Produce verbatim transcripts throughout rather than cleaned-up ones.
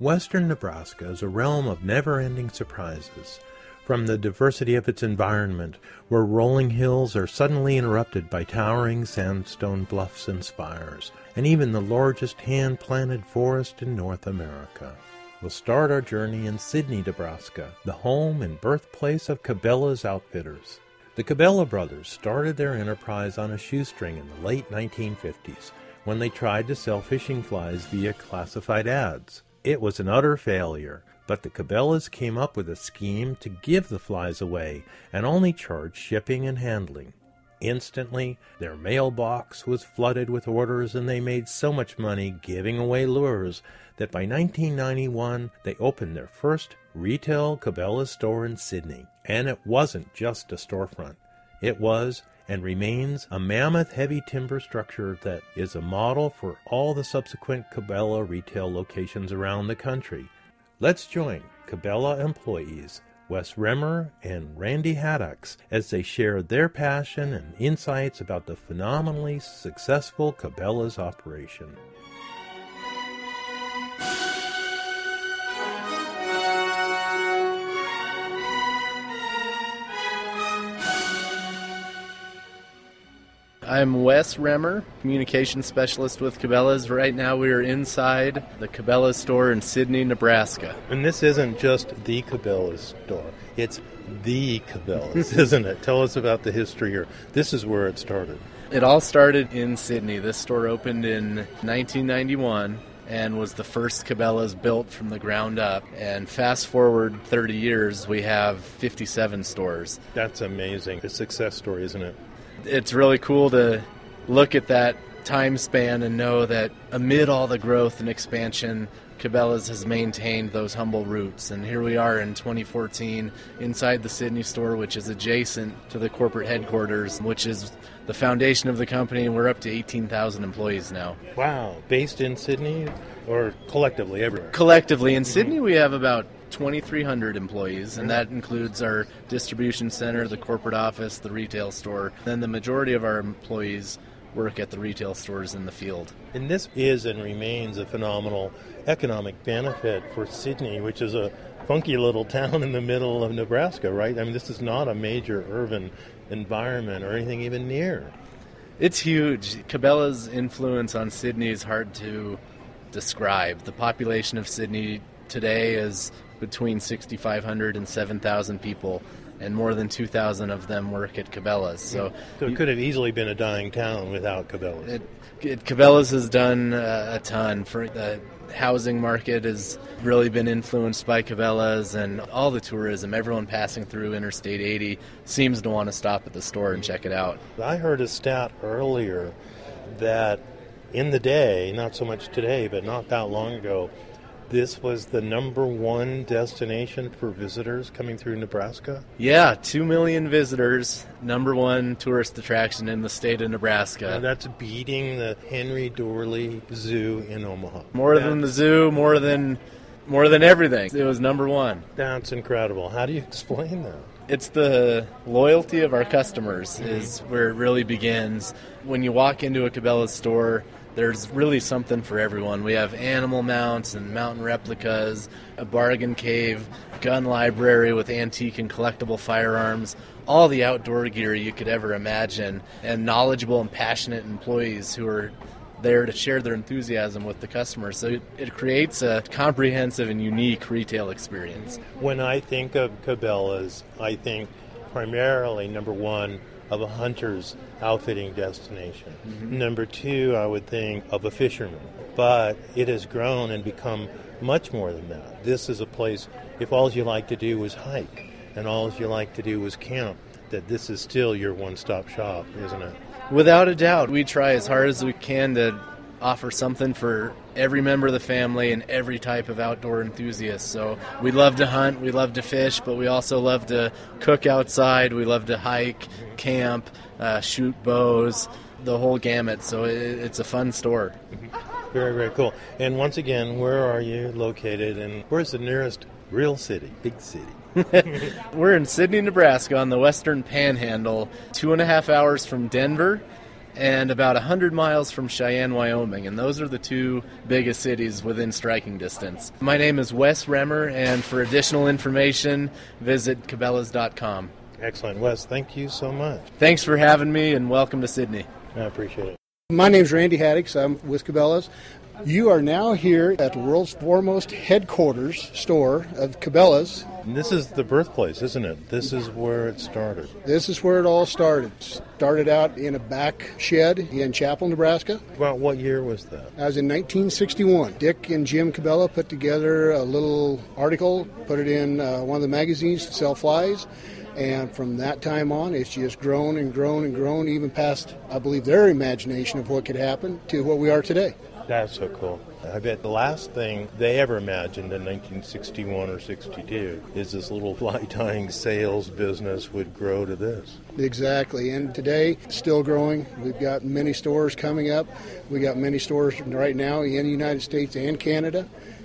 Western Nebraska is a realm of never-ending surprises. From the diversity of its environment, where rolling hills are suddenly interrupted by towering sandstone bluffs and spires, and even the largest hand-planted forest in North America. We'll start our journey in Sidney, Nebraska, the home and birthplace of Cabela's Outfitters. The Cabela brothers started their enterprise on a shoestring in the late nineteen fifties, when they tried to sell fishing flies via classified ads. It was an utter failure, but the Cabelas came up with a scheme to give the flies away and only charge shipping and handling. Instantly, their mailbox was flooded with orders, and they made so much money giving away lures that by nineteen ninety-one they opened their first retail Cabela store in Sidney. And it wasn't just a storefront. It was and remains a mammoth heavy timber structure that is a model for all the subsequent Cabela retail locations around the country. Let's join Cabela employees Wes Remmer and Randy Haddocks as they share their passion and insights about the phenomenally successful Cabela's operation. I'm Wes Remmer, communications specialist with Cabela's. Right now we are inside the Cabela's store in Sidney, Nebraska. And this isn't just the Cabela's store. It's the Cabela's, isn't it? Tell us about the history here. This is where it started. It all started in Sidney. This store opened in nineteen ninety-one and was the first Cabela's built from the ground up. And fast forward thirty years, we have fifty-seven stores. That's amazing. A success story, isn't it? It's really cool to look at that time span and know that amid all the growth and expansion, Cabela's has maintained those humble roots. And here we are in twenty fourteen inside the Sidney store, which is adjacent to the corporate headquarters, which is the foundation of the company, and we're up to eighteen thousand employees now. Wow. Based in Sidney or collectively everywhere? Collectively. In Sidney, we have about twenty-three hundred employees, and that includes our distribution center, the corporate office, the retail store. Then the majority of our employees work at the retail stores in the field. And this is and remains a phenomenal economic benefit for Sidney, which is a funky little town in the middle of Nebraska, right? I mean, this is not a major urban environment or anything even near. It's huge. Cabela's influence on Sidney is hard to describe. The population of Sidney today is between sixty-five hundred and seven thousand people, and more than two thousand of them work at Cabela's. So, so it could have easily been a dying town without Cabela's. It, it, Cabela's has done uh, a ton. For the housing market has really been influenced by Cabela's, and all the tourism, everyone passing through Interstate eighty seems to want to stop at the store and check it out. I heard a stat earlier that in the day, not so much today, but not that long ago, this was the number one destination for visitors coming through Nebraska? Yeah, two million visitors, number one tourist attraction in the state of Nebraska. And that's beating the Henry Doorly Zoo in Omaha. More that's, than the zoo, more than more than everything. It was number one. That's incredible. How do you explain that? It's the loyalty of our customers is where it really begins. When you walk into a Cabela's store, there's really something for everyone. We have animal mounts and mountain replicas, a bargain cave, gun library with antique and collectible firearms, all the outdoor gear you could ever imagine, and knowledgeable and passionate employees who are there to share their enthusiasm with the customers. So it, it creates a comprehensive and unique retail experience. When I think of Cabela's, I think primarily, number one, of a hunter's outfitting destination. Mm-hmm. Number two, I would think of a fisherman. But it has grown and become much more than that. This is a place, if all you like to do was hike and all you like to do was camp, that this is still your one-stop shop, isn't it? Without a doubt. We try as hard as we can to offer something for every member of the family and every type of outdoor enthusiast. So we love to hunt, we love to fish, but we also love to cook outside, we love to hike, camp, uh, shoot bows, the whole gamut. So it, it's a fun store. Very, very cool. And once again, where are you located, and where's the nearest real city, big city? We're in Sidney, Nebraska on the western panhandle, two and a half hours from Denver and about one hundred miles from Cheyenne, Wyoming, and those are the two biggest cities within striking distance. My name is Wes Remmer, and for additional information, visit Cabela's dot com. Excellent. Wes, thank you so much. Thanks for having me, and welcome to Sydney. I appreciate it. My name's Randy Haddix. I'm with Cabela's. You are now here at the world's foremost headquarters store of Cabela's. And this is the birthplace, isn't it? This is where it started. This is where it all started. Started out in a back shed in Chapel, Nebraska. Well, what year was that? That was in nineteen sixty-one. Dick and Jim Cabela put together a little article, put it in uh, one of the magazines to sell flies. And from that time on, it's just grown and grown and grown, even past, I believe, their imagination of what could happen to what we are today. That's so cool. I bet the last thing they ever imagined in nineteen sixty-one or sixty-two is this little fly tying sales business would grow to this. Exactly. And today, still growing. We've got many stores coming up. We got many stores right now in the United States and Canada.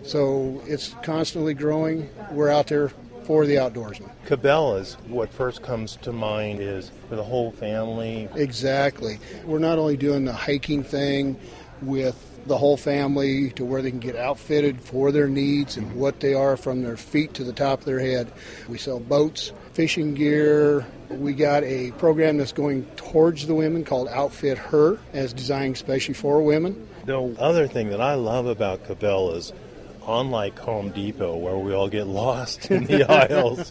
So it's constantly growing. We're out there for the outdoorsman. Cabela's, what first comes to mind is for the whole family. Exactly. We're not only doing the hiking thing with the whole family to where they can get outfitted for their needs and what they are from their feet to the top of their head. We sell boats, fishing gear. We got a program that's going towards the women called Outfit Her, as designed especially for women. The other thing that I love about Cabela's, unlike Home Depot, where we all get lost in the aisles,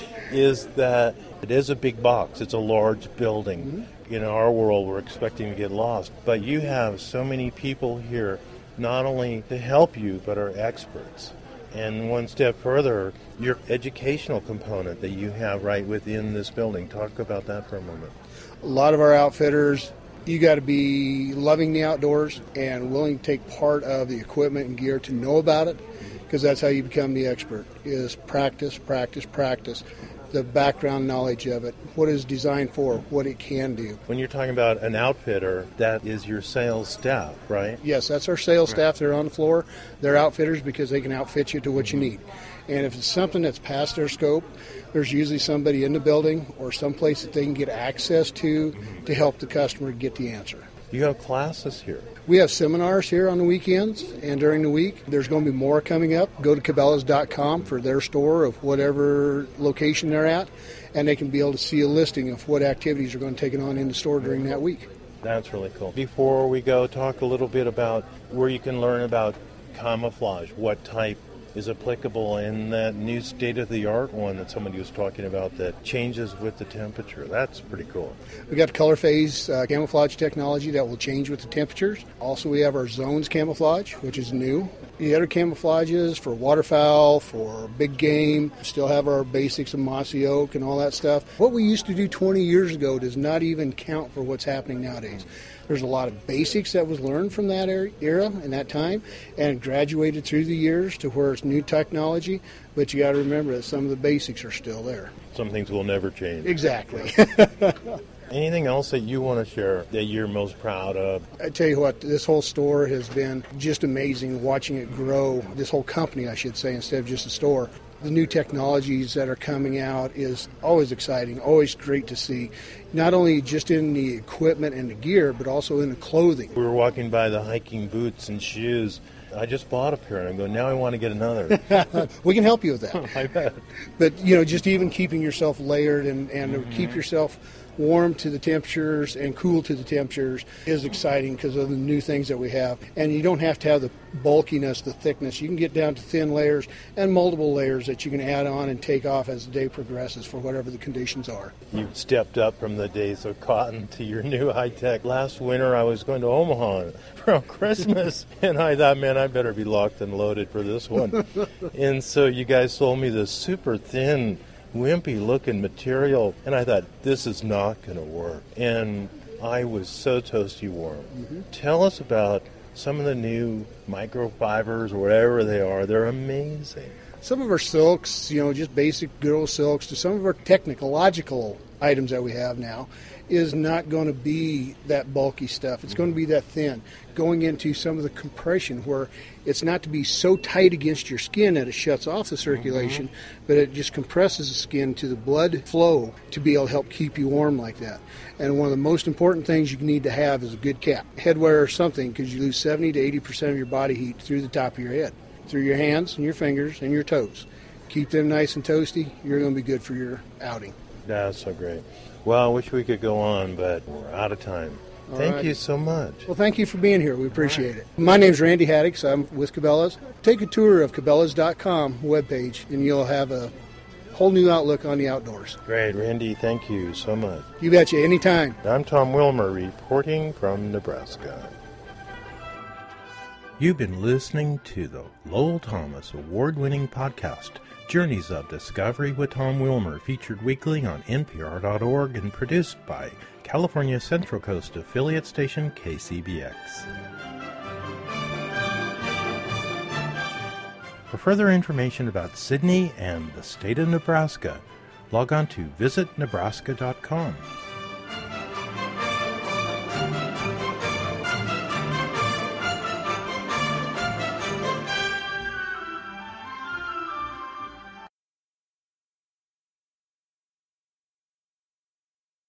is that it is a big box. It's a large building. Mm-hmm. In our world, we're expecting to get lost. But you have so many people here, not only to help you, but are experts. And one step further, your educational component that you have right within this building. Talk about that for a moment. A lot of our outfitters, you got to be loving the outdoors and willing to take part of the equipment and gear to know about it, because that's how you become the expert, is practice, practice, practice. The background knowledge of it, what it's designed for, what it can do. When you're talking about an outfitter, that is your sales staff, right? Yes, that's our sales staff. They're on the floor. They're outfitters because they can outfit you to what you need. And if it's something that's past their scope, there's usually somebody in the building or someplace that they can get access to to help the customer get the answer. You have classes here. We have seminars here on the weekends and during the week. There's going to be more coming up. Go to Cabela's dot com for their store of whatever location they're at, and they can be able to see a listing of what activities are going to take it on in the store during that week. That's really cool. Before we go, talk a little bit about where you can learn about camouflage, what type is applicable in that new state-of-the-art one that somebody was talking about that changes with the temperature. That's pretty cool. We got color phase uh, camouflage technology that will change with the temperatures. Also, we have our zones camouflage, which is new. The other camouflages for waterfowl, for big game, still have our basics of mossy oak and all that stuff. What we used to do twenty years ago does not even count for what's happening nowadays. There's a lot of basics that was learned from that era and that time and graduated through the years to where it's new technology, but you got to remember that some of the basics are still there. Some things will never change. Exactly. Anything else that you want to share that you're most proud of? I tell you what, this whole store has been just amazing, watching it grow. This whole company, I should say, instead of just a store. The new technologies that are coming out is always exciting, always great to see. Not only just in the equipment and the gear, but also in the clothing. We were walking by the hiking boots and shoes. I just bought a pair, and I'm going, now I want to get another. We can help you with that. I bet. But, you know, just even keeping yourself layered and, and mm-hmm. keep yourself warm to the temperatures and cool to the temperatures is exciting because of the new things that we have. And you don't have to have the bulkiness, the thickness. You can get down to thin layers and multiple layers that you can add on and take off as the day progresses for whatever the conditions are. You've stepped up from the days of cotton to your new high-tech. Last winter I was going to Omaha for Christmas, and I thought, man, I better be locked and loaded for this one. And so you guys sold me this super thin, wimpy-looking material, and I thought, this is not going to work. And I was so toasty warm. Mm-hmm. Tell us about some of the new microfibers or whatever they are. They're amazing. Some of our silks, you know, just basic good old silks, to some of our technological items that we have now. is not going to be that bulky stuff. It's going to be that thin, going into some of the compression where it's not to be so tight against your skin that it shuts off the circulation, mm-hmm. but it just compresses the skin to the blood flow to be able to help keep you warm like that. And one of the most important things you need to have is a good cap, headwear or something, because you lose seventy to eighty percent of your body heat through the top of your head, through your hands and your fingers and your toes. Keep them nice and toasty. You're going to be good for your outing. That's so great. Well, I wish we could go on, but we're out of time. All thank right. you so much. Well, thank you for being here. We appreciate right. it. My name's Randy Haddix. I'm with Cabela's. Take a tour of Cabela's dot com webpage, and you'll have a whole new outlook on the outdoors. Great. Randy, thank you so much. You betcha. Anytime. I'm Tom Wilmer, reporting from Nebraska. You've been listening to the Lowell Thomas award-winning podcast, Journeys of Discovery with Tom Wilmer, featured weekly on N P R dot org and produced by California Central Coast affiliate station K C B X. For further information about Sydney and the state of Nebraska, log on to visit nebraska dot com.